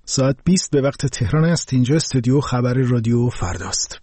ساعت 20 به وقت تهران است. اینجا استودیو خبر رادیو فرداست.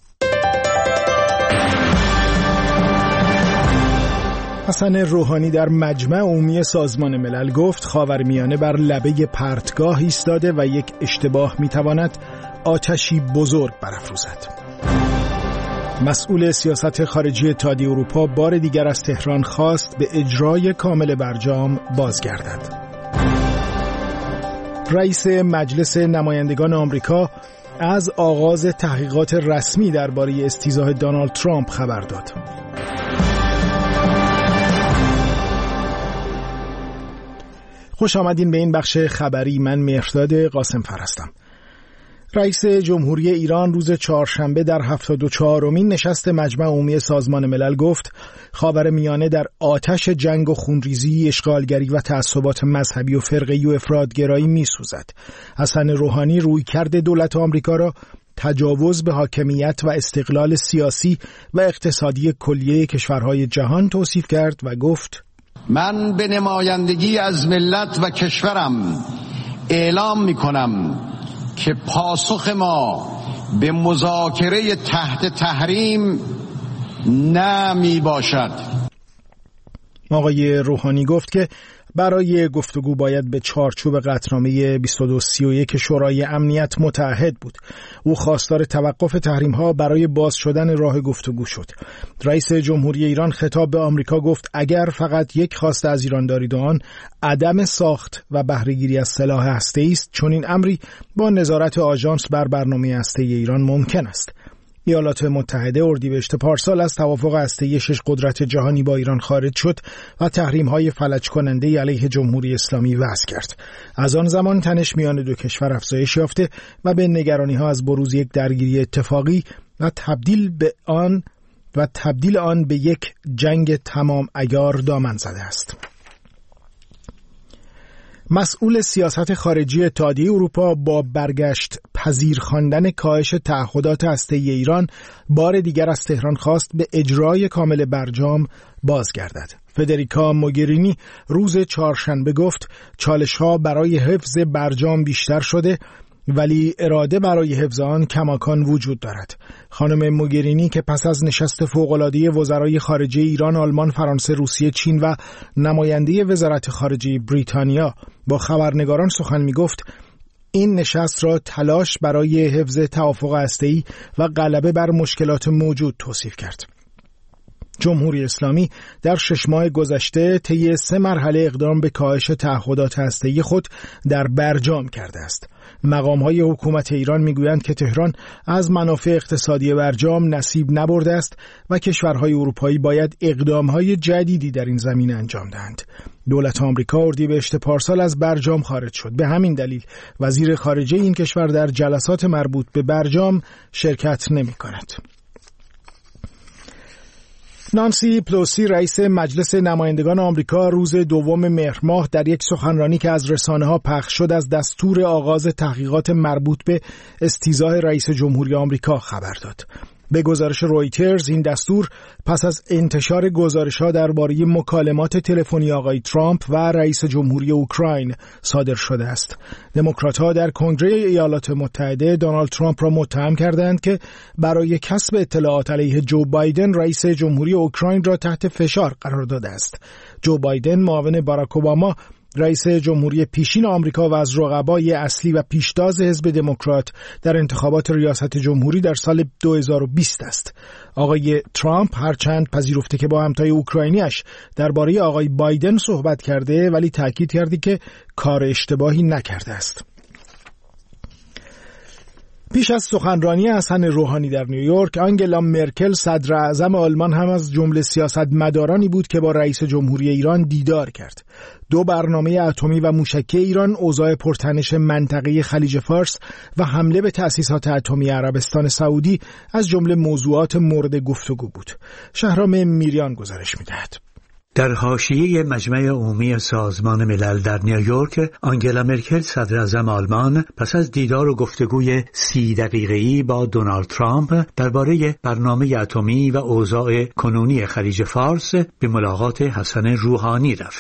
حسن روحانی در مجمع عمومی سازمان ملل گفت خاورمیانه بر لبه پرتگاه ایستاده و یک اشتباه میتواند آتشی بزرگ برافروزد. مسئول سیاست خارجی اتحادیه اروپا بار دیگر از تهران خواست به اجرای کامل برجام بازگردد. رئیس مجلس نمایندگان آمریکا از آغاز تحقیقات رسمی درباره استیضاح دونالد ترامپ خبر داد. خوش آمدین به این بخش خبری. من مهرداد قاسم فر هستم. رئیس جمهوری ایران روز چهارشنبه در 74مین نشست مجمع عمومی سازمان ملل گفت خاورمیانه در آتش جنگ و خونریزی، اشغالگری و تعصبات مذهبی و فرقه‌ای و افراط‌گرایی می‌سوزد. حسن روحانی رویکرد دولت آمریکا را تجاوز به حاکمیت و استقلال سیاسی و اقتصادی کلیه کشورهای جهان توصیف کرد و گفت من به نمایندگی از ملت و کشورم اعلام می‌کنم که پاسخ ما به مذاکره تحت تحریم نمی باشد. آقای روحانی گفت که برای گفتگو باید به چارچوب قطعنامه 2231 شورای امنیت متعهد بود. او خواستار توقف تحریم‌ها برای باز شدن راه گفتگو شد. رئیس جمهوری ایران خطاب به آمریکا گفت اگر فقط یک خواسته از ایران دارید و آن عدم ساخت و بهره‌گیری از سلاح هسته‌ای است، چون این امری با نظارت آژانس بر برنامه هسته‌ای ایران ممکن است. ایالات متحده اردیبهشت پارسال از توافق هسته‌ای 6 قدرت جهانی با ایران خارج شد و تحریم‌های فلج کننده علیه جمهوری اسلامی وضع کرد. از آن زمان تنش میان دو کشور افزایش یافته و به نگرانی‌ها از بروز یک درگیری اتفاقی و تبدیل آن به یک جنگ تمام عیار دامن زده است. مسئول سیاست خارجی اتحادیه اروپا با برگشت پذیر خواندن کاهش تعهدات هسته‌ای ایران بار دیگر از تهران خواست به اجرای کامل برجام بازگردد. فدریکا موگرینی روز چهارشنبه گفت چالش‌ها برای حفظ برجام بیشتر شده ولی اراده برای حفظ آن کماکان وجود دارد. خانم موگرینی که پس از نشست فوق‌العاده وزرای خارجه ایران، آلمان، فرانسه، روسیه، چین و نماینده وزارت خارجه بریتانیا با خبرنگاران سخن می‌گفت، این نشست را تلاش برای حفظ توافق هسته‌ای و غلبه بر مشکلات موجود توصیف کرد. جمهوری اسلامی در 6 ماه گذشته طی 3 مرحله اقدام به کاهش تعهدات هسته‌ای خود در برجام کرده است. مقام‌های حکومت ایران می‌گویند که تهران از منافع اقتصادی برجام نصیب نبرده است و کشورهای اروپایی باید اقدام‌های جدیدی در این زمینه انجام دهند. دولت آمریکا اردیبهشت پارسال از برجام خارج شد. به همین دلیل وزیر خارجه این کشور در جلسات مربوط به برجام شرکت نمی‌کند. نانسی پلوسی رئیس مجلس نمایندگان آمریکا روز 2 مهر ماه در یک سخنرانی که از رسانه‌ها پخش شد از دستور آغاز تحقیقات مربوط به استیضاح رئیس جمهوری آمریکا خبر داد. به گزارش رویترز این دستور پس از انتشار گزارش‌ها درباره مکالمات تلفنی آقای ترامپ و رئیس جمهوری اوکراین صادر شده است. دموکرات‌ها در کنگره ایالات متحده دونالد ترامپ را متهم کردند که برای کسب اطلاعات علیه جو بایدن رئیس جمهوری اوکراین را تحت فشار قرار داده است. جو بایدن معاون باراک اوباما رئیس جمهوری پیشین آمریکا و از رقبای اصلی و پیشتاز حزب دموکرات در انتخابات ریاست جمهوری در سال 2020 است. آقای ترامپ هرچند پذیرفته که با همتای اوکراینیش درباره آقای بایدن صحبت کرده، ولی تاکید کرده که کار اشتباهی نکرده است. پیش از سخنرانی حسن روحانی در نیویورک، آنگلا مرکل صدر اعظم آلمان هم از جمله سیاستمدارانی بود که با رئیس جمهوری ایران دیدار کرد. 2 برنامه اتمی و موشکی ایران، اوضاع پرتنش منطقه خلیج فارس و حمله به تأسیسات اتمی عربستان سعودی از جمله موضوعات مورد گفتگو بود. شهرام میریان گزارش می‌دهد. در حاشیه مجمع عمومی سازمان ملل در نیویورک، آنگلا مرکل صدر اعظم آلمان پس از دیدار و گفتگوی 30 دقیقه‌ای با دونالد ترامپ درباره برنامه اتمی و اوضاع کنونی خلیج فارس به ملاقات حسن روحانی رفت.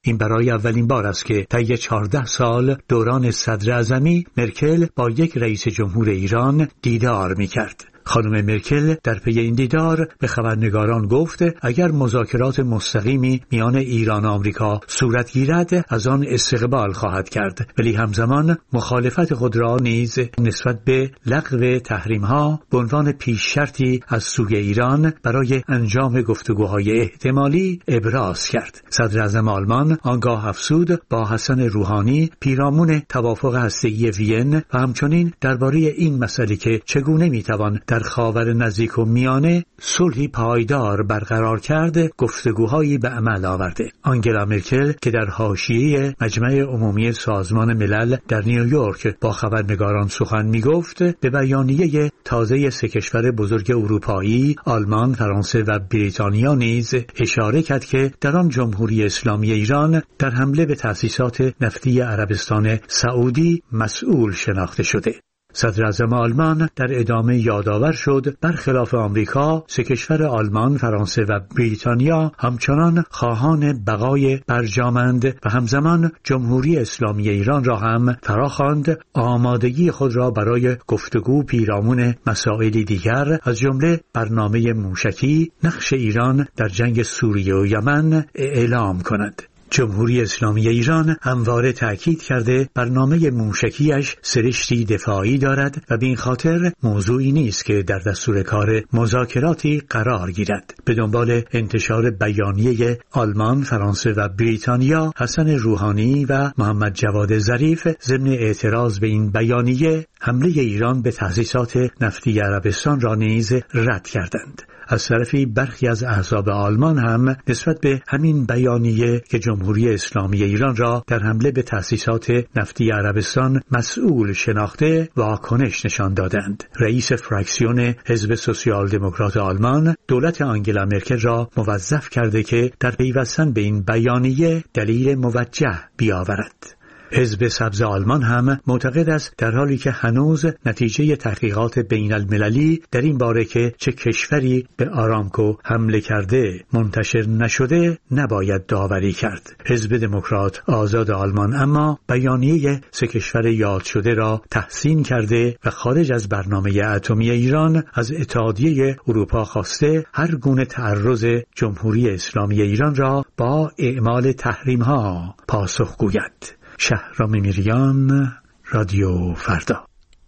این برای اولین بار است که طی 14 سال دوران صدراعظمی مرکل با یک رئیس جمهور ایران دیدار می‌کرد. خانم مرکل در پی این دیدار به خبرنگاران گفت اگر مذاکرات مستقیمی میان ایران و آمریکا صورت گیرد از آن استقبال خواهد کرد، ولی همزمان مخالفت خود را نیز نسبت به لغو تحریم‌ها به عنوان پیش شرطی از سوی ایران برای انجام گفتگوهای احتمالی ابراز کرد. صدر اعظم آلمان آنگاه افزود با حسن روحانی پیرامون توافق هسته‌ای وین و همچنین درباره این مسئله که چگونه میتوان در خاور نزدیک و میانه صلحی پایدار برقرار کرده گفتگوهایی به عمل آورده. آنگلا مرکل که در حاشیه مجمع عمومی سازمان ملل در نیویورک با خبرنگاران سخن میگفت، به بیانیه تازه سه کشور بزرگ اروپایی آلمان، فرانسه و بریتانیا نیز اشاره کرد که در آن جمهوری اسلامی ایران در حمله به تأسیسات نفتی عربستان سعودی مسئول شناخته شده. صدر اعظم آلمان در ادامه یادآور شد برخلاف آمریکا، سه کشور آلمان، فرانسه و بریتانیا همچنان خواهان بقای برجامند و همزمان جمهوری اسلامی ایران را هم فراخواند آمادگی خود را برای گفتگو پیرامون مسائلی دیگر از جمله برنامه موشکی، نقش ایران در جنگ سوریه و یمن اعلام کند. جمهوری اسلامی ایران همواره تأکید کرده برنامه موشکیش سرشتی دفاعی دارد و به این خاطر موضوعی نیست که در دستور کار مذاکراتی قرار گیرد. به دنبال انتشار بیانیه آلمان، فرانسه و بریتانیا، حسن روحانی و محمد جواد ظریف ضمن اعتراض به این بیانیه حمله ایران به تأسیسات نفتی عربستان را نیز رد کردند. از طرفی برخی از احزاب آلمان هم نسبت به همین بیانیه که جمهوری اسلامی ایران را در حمله به تأسیسات نفتی عربستان مسئول شناخته واکنش نشان دادند. رئیس فراکسیون حزب سوسیال دموکرات آلمان دولت آنگلا مرکل را موظف کرده که در پیوستن به این بیانیه دلیل موجه بیاورد. حزب سبز آلمان هم معتقد است در حالی که هنوز نتیجه تحقیقات بین المللی در این باره که چه کشوری به آرامکو حمله کرده منتشر نشده نباید داوری کرد. حزب دموکرات آزاد آلمان اما بیانیه سه کشور یاد شده را تحسین کرده و خارج از برنامه اتمی ایران از اتحادیه اروپا خواسته هر گونه تعرض جمهوری اسلامی ایران را با اعمال تحریم‌ها پاسخ گوید. شهرام میریان، رادیو فردا.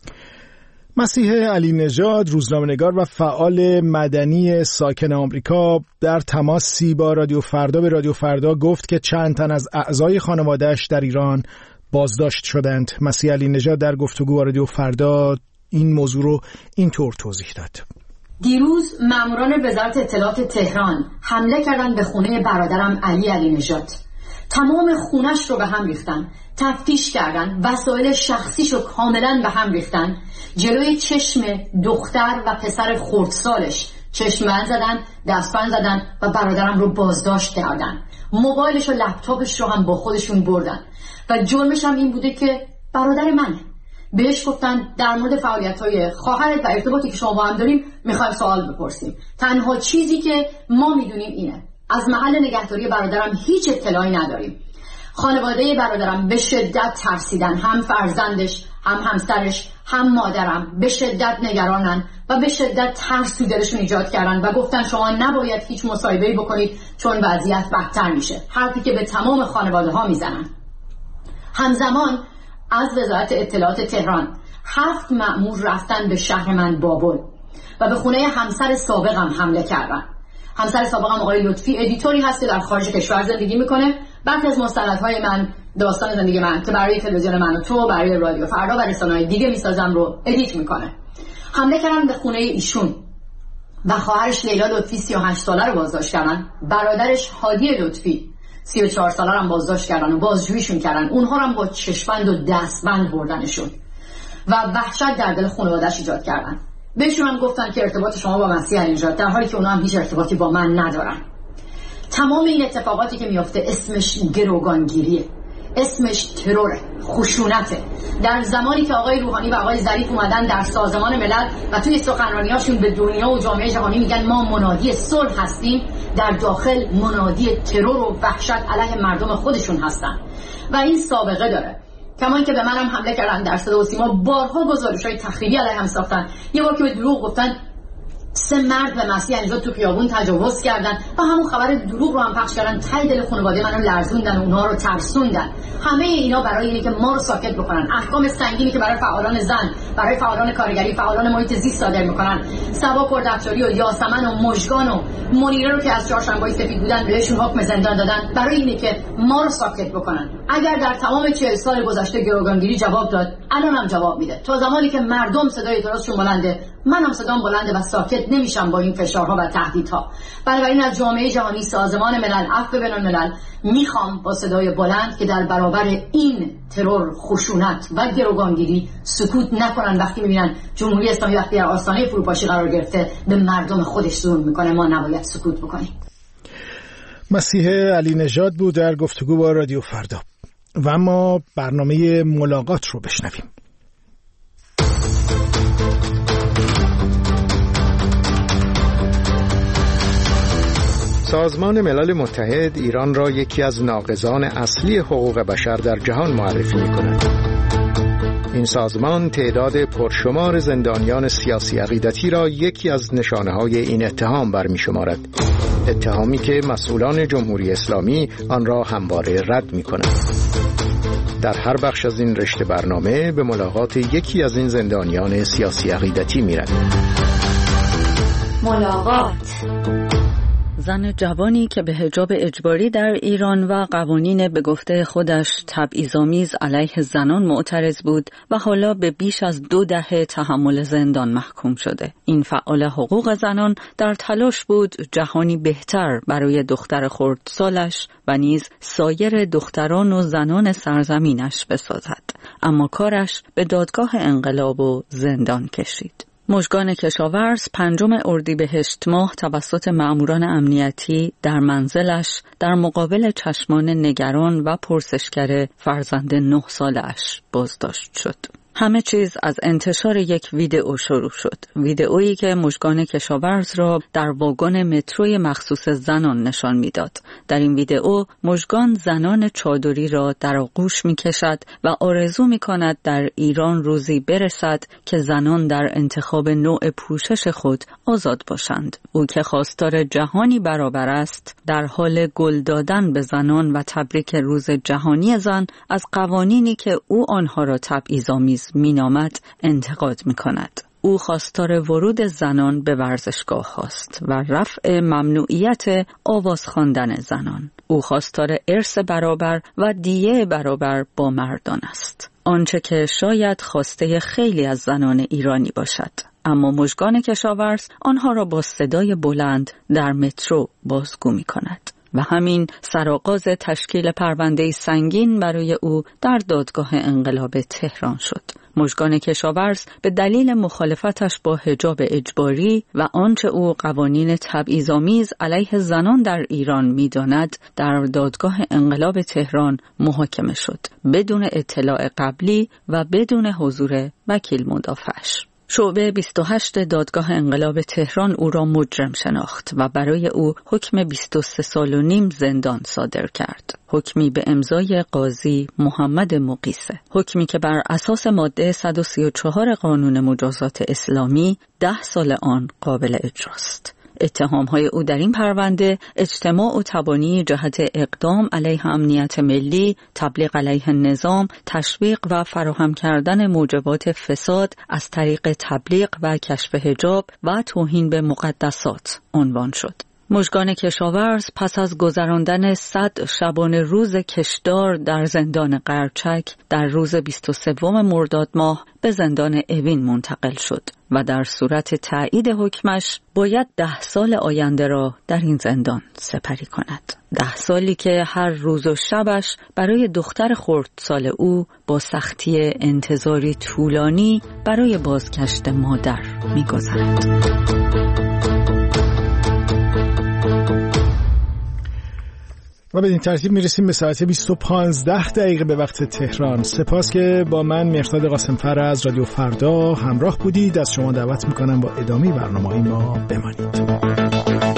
مسیح علی نژاد، روزنامه‌نگار و فعال مدنی ساکن آمریکا، در تماسی با رادیو فردا به رادیو فردا گفت که چند تن از اعضای خانواده‌اش در ایران بازداشت شدند. مسیح علی نژاد در گفتگو با رادیو فردا این موضوع رو اینطور توضیح داد. دیروز ماموران وزارت اطلاعات تهران حمله کردند به خونه برادرم علی نژاد. تمام خونش رو به هم ریختن، تفتیش کردن، وسایل شخصیشو کاملا به هم ریختن، جلوی چشم دختر و پسر خردسالش چشم‌بند زدن، دستبند زدن و برادرم رو بازداشت کردن. موبایلش و لپتاپش رو هم با خودشون بردن و جرمش هم این بوده که برادر منه. بهش گفتن در مورد فعالیت‌های خواهرت و ارتباطی که شما با هم داریم میخوایم سوال بپرسیم. تنها چیزی که ما میدونیم اینه. از محل نگهداری برادرم هیچ اطلاعی نداریم. خانواده برادرم به شدت ترسیدن، هم فرزندش، هم همسرش، هم مادرم به شدت نگرانن و به شدت ترس تو دلشون ایجاد کردن و گفتن شما نباید هیچ مصاحبه‌ای بکنید چون وضعیت بدتر میشه. حرفی که به تمام خانواده ها میزنن. همزمان از وزارت اطلاعات تهران 7 مأمور رفتن به شهر من بابل و به خونه همسر سابقم حمله کردن. همسر سابقم آقای لطفی ادیتوری هست که در خارج کشور زندگی میکنه. بعضی از مستندهای من، داستان زندگی من که برای تلویزیون من و تو، برای رادیو فردا و رسانه‌های دیگه میسازم رو ادیت میکنه. حمله کردن به خونه ایشون و خواهرش لیلا لطفی 38 ساله رو بازداشت کردن. برادرش هادی لطفی 34 ساله رو بازداشت کردن و بازجوییشون کردن. اونها رو با چشم‌بند و دستبند بردنشون و وحشت در دل خانواده‌اش ایجاد کردن. بهشون هم گفتن که ارتباط شما با مسیح علی نژاد، در حالی که اونا هم هیچ ارتباطی با من ندارن. تمام این اتفاقاتی که میفته اسمش گروگانگیریه. اسمش تروره، خشونته. در زمانی که آقای روحانی و آقای ظریف اومدن در سازمان ملل و توی سخنرانی‌هاشون به دنیا و جامعه جهانی میگن ما منادی صلح هستیم، در داخل منادی ترور و وحشت علیه مردم خودشون هستن و این سابقه داره. کما اینکه به منم حمله کردن در صدا و سیما، بارها گزارش‌های تخریبی علیهم ساختن. یه بار که به دروغ گفتن 3 مرد به مسیح نژاد تو خیابون تجاوز کردن و همون خبر دروغ رو هم پخش کردن، ته دل خانواده منو لرزوندن و اونها رو ترسوندن. همه اینا برای اینکه ما رو ساکت بکنن. احکام سنگینی که برای فعالان زن، برای فعالان کارگری، فعالان محیط زیست صادر میکنن، سبا کردافشاری و یاسمن و مژگان و منیره رو که از چهارشنبه‌های سفید بودن بهشون حکم زندان دادن، برای اینه که ما رو ساکت بکنن. اگر در تمام 40 سال گذشته گروگانگیری جواب داد، الانم جواب میده. تا زمانی که مردم صدای اعتراضشون بلنده، منم صدام بلنده و ساکت نمیشم با این فشارها و تهدیدها. بنابراین از جامعه جهانی، سازمان ملل، عفو بین‌الملل میخوام با صدای بلند که در برابر این ترور، خشونت و گروگانگیری سکوت نکنن. وقتی میبینن جمهوری اسلامی وقتی در آستانه فروپاشی قرار گرفته به مردم خودش ظلم میکنه، ما نباید سکوت بکنیم. مسیح علی نژاد بود در گفتگو با رادیو فردا. و ما برنامه ملاقات رو بشنویم. سازمان ملل متحد ایران را یکی از ناقضان اصلی حقوق بشر در جهان معرفی می‌کند. این سازمان تعداد پرشمار زندانیان سیاسی عقیدتی را یکی از نشانه‌های این اتهام برمی‌شمارد. اتهامی که مسئولان جمهوری اسلامی آن را همواره رد می‌کنند. در هر بخش از این رشته برنامه به ملاقات یکی از این زندانیان سیاسی عقیدتی می‌رویم. ملاقات. زن جوانی که به حجاب اجباری در ایران و قوانین به گفته خودش تبعیض‌آمیز علیه زنان معترض بود و حالا به بیش از 2 دهه تحمل زندان محکوم شده. این فعال حقوق زنان در تلاش بود جهانی بهتر برای دختر خردسالش و نیز سایر دختران و زنان سرزمینش بسازد، اما کارش به دادگاه انقلاب و زندان کشید. مژگان کشاورز 5 اردیبهشت ماه توسط مأموران امنیتی در منزلش در مقابل چشمان نگران و پرسشگر فرزند 9 سالش بازداشت شد. همه چیز از انتشار یک ویدئو شروع شد. ویدئویی که مژگان کشاورز را در واگن متروی مخصوص زنان نشان میداد. در این ویدئو مژگان زنان چادری را در آغوش می‌کشد و آرزو می‌کند در ایران روزی برسد که زنان در انتخاب نوع پوشش خود آزاد باشند. او که خواستار جهانی برابر است، در حال گل دادن به زنان و تبریک روز جهانی زن از قوانینی که او آنها را تبعیض‌آمیز مینامد انتقاد می‌کند. او خواستار ورود زنان به ورزشگاه است و رفع ممنوعیت آواز خواندن زنان. او خواستار ارث برابر و دیه برابر با مردان است. آنچه که شاید خواسته خیلی از زنان ایرانی باشد. اما مژگان کشاورز آنها را با صدای بلند در مترو بازگو می‌کند. و همین سرآغاز تشکیل پرونده سنگین برای او در دادگاه انقلاب تهران شد. مژگان کشاورز به دلیل مخالفتش با حجاب اجباری و آنچه او قوانین تبعیض‌آمیز علیه زنان در ایران می‌داند در دادگاه انقلاب تهران محاکمه شد، بدون اطلاع قبلی و بدون حضور وکیل مدافعش. شعبه 28 دادگاه انقلاب تهران او را مجرم شناخت و برای او حکم 23 سال و نیم زندان صادر کرد. حکمی به امضای قاضی محمد مقیسه. حکمی که بر اساس ماده 134 قانون مجازات اسلامی 10 سال آن قابل اجراست. اتهام‌های او در این پرونده اجتماع و تبانی جهت اقدام علیه امنیت ملی، تبلیغ علیه نظام، تشویق و فراهم کردن موجبات فساد از طریق تبلیغ و کشف حجاب و توهین به مقدسات عنوان شد. مژگان کشاورز پس از گذراندن 100 شبانه روز کشدار در زندان قرچک در روز 23 مرداد ماه به زندان اوین منتقل شد و در صورت تایید حکمش باید 10 سال آینده را در این زندان سپری کند. 10 سالی که هر روز و شبش برای دختر خردسال او با سختی انتظاری طولانی برای بازگشت مادر می‌گذرد. و بدین ترتیب میرسیم به ساعت 20:15 به وقت تهران. سپاس که با من مهرداد قاسم‌فر از رادیو فردا همراه بودید. از شما دعوت میکنم با ادامه برنامه‌های ما بمانید.